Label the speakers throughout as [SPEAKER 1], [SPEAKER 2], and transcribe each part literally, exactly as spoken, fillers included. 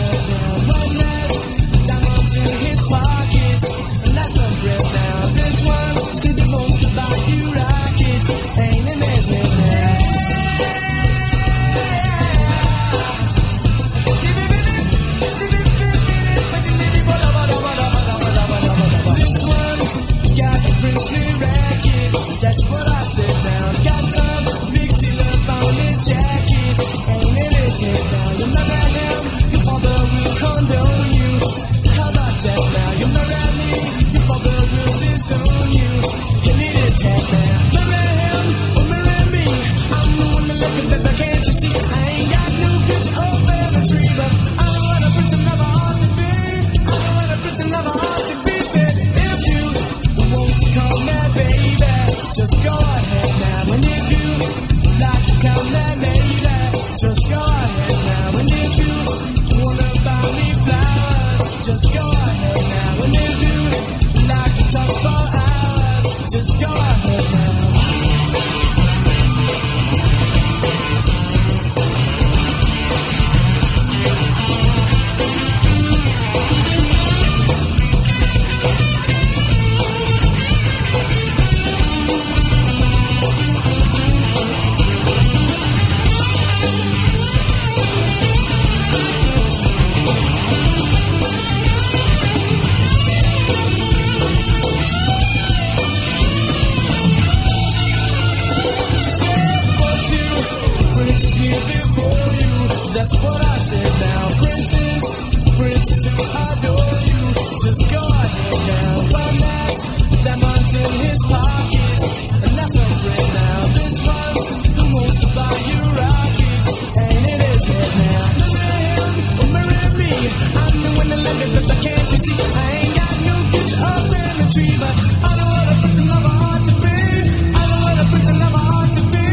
[SPEAKER 1] ahead now. One last diamonds in his pockets, and that's some bread now. This one said he wants to buy you rockets, ain't in his head now. This one got a princely racket, that's what I said now. Got some big seal up on his jacket, ain't in his head now. You marry him, your father will condone you. How about that now? You marry me, your father will disown you. You need his head now. Marry him or marry me, I'm the one that looking better, can't you see? I ain't got no picture of every tree, but I know what a prince never ought to be. I know what a prince never ought to be. Said if you want to call me baby, just go ahead now. And if you like to call me baby, just go ahead now. And if you wanna buy me flowers, just go ahead now. And if you like to talk for hours, just go ahead now. That's what I said now. Princess, princess who adore you, just go ahead now. One last diamonds in his pockets, and that's some bread now. This one who wants to buy you rockets, ain't in his head now. Marry him or marry me, I'm the one that love it, but can't you see? I ain't got no picture up in the tree, but I know what a prince never ought to be. I know what a prince never ought to be.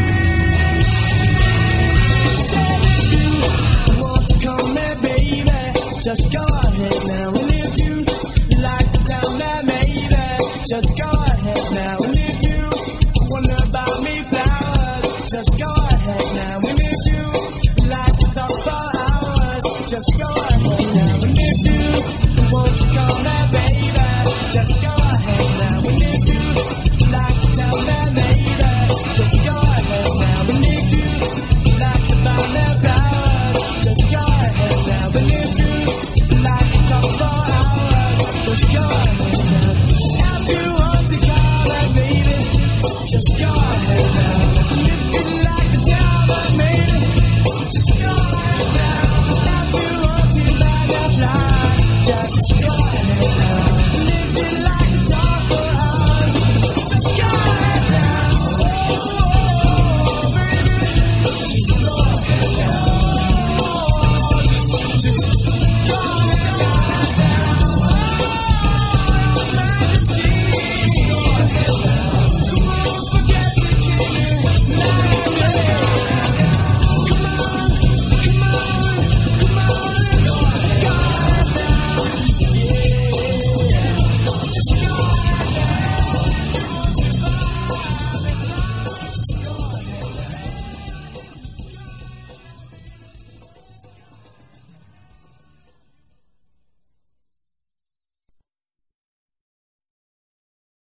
[SPEAKER 1] Just go ahead now, and if you like to tell me maybe, just go ahead now, and if you wanna buy me flowers, just go ahead now, and if you like to talk for hours, just go ahead now, and if you want to call me baby.